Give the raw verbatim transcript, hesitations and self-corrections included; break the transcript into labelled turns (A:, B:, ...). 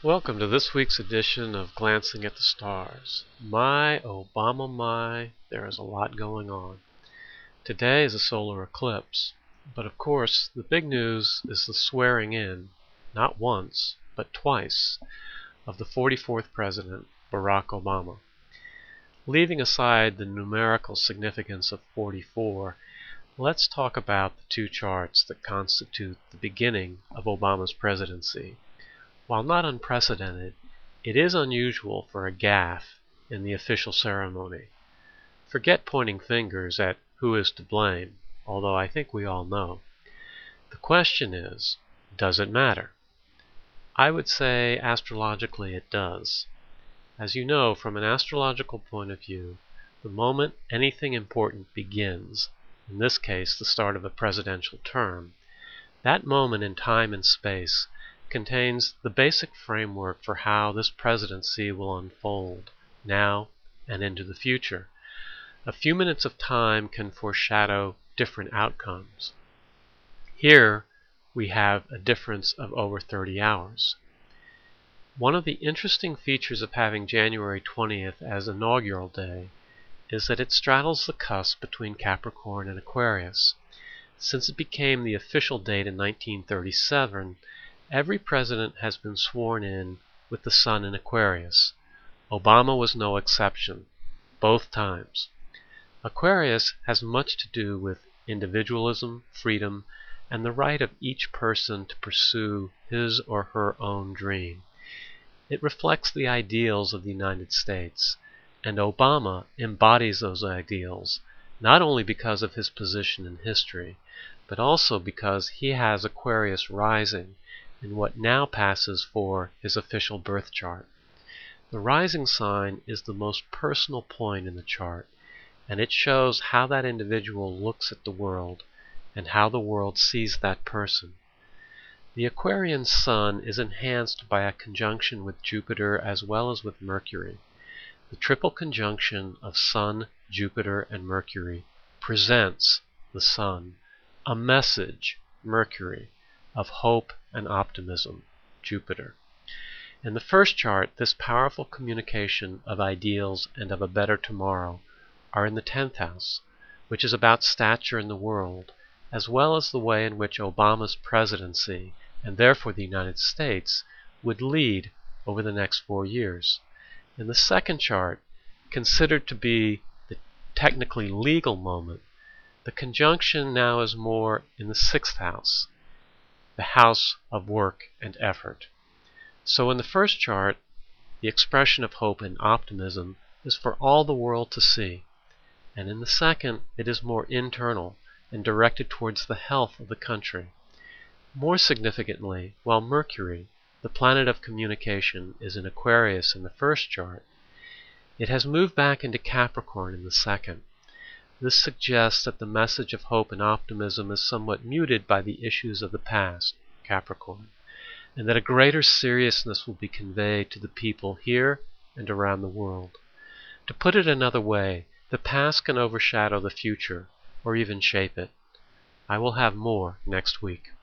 A: Welcome to this week's edition of Glancing at the Stars. My, Obama, my, there is a lot going on. Today is a solar eclipse, but of course the big news is the swearing in, not once, but twice, of the forty-fourth President, Barack Obama. Leaving aside the numerical significance of forty-four, let's talk about the two charts that constitute the beginning of Obama's presidency. While not unprecedented, it is unusual for a gaffe in the official ceremony. Forget pointing fingers at who is to blame, although I think we all know. The question is, does it matter? I would say astrologically it does. As you know, from an astrological point of view, the moment anything important begins, in this case the start of a presidential term, that moment in time and space contains the basic framework for how this presidency will unfold, now and into the future. A few minutes of time can foreshadow different outcomes. Here we have a difference of over thirty hours. One of the interesting features of having January twentieth as inaugural day is that it straddles the cusp between Capricorn and Aquarius. Since it became the official date in nineteen thirty-seven, every president has been sworn in with the sun in Aquarius. Obama was no exception, both times. Aquarius has much to do with individualism, freedom, and the right of each person to pursue his or her own dream. It reflects the ideals of the United States, and Obama embodies those ideals, not only because of his position in history, but also because he has Aquarius rising in what now passes for his official birth chart. The rising sign is the most personal point in the chart, and it shows how that individual looks at the world and how the world sees that person. The Aquarian sun is enhanced by a conjunction with Jupiter as well as with Mercury. The triple conjunction of Sun, Jupiter, and Mercury presents the sun, a message, Mercury, of hope and optimism, Jupiter. In the first chart, this powerful communication of ideals and of a better tomorrow are in the tenth house, which is about stature in the world, as well as the way in which Obama's presidency, and therefore the United States, would lead over the next four years. In the second chart, considered to be the technically legal moment, the conjunction now is more in the sixth house, the house of work and effort. So in the first chart, the expression of hope and optimism is for all the world to see, and in the second, it is more internal and directed towards the health of the country. More significantly, while Mercury, the planet of communication, is in Aquarius in the first chart, it has moved back into Capricorn in the second. This suggests that the message of hope and optimism is somewhat muted by the issues of the past, Capricorn, and that a greater seriousness will be conveyed to the people here and around the world. To put it another way, the past can overshadow the future, or even shape it. I will have more next week.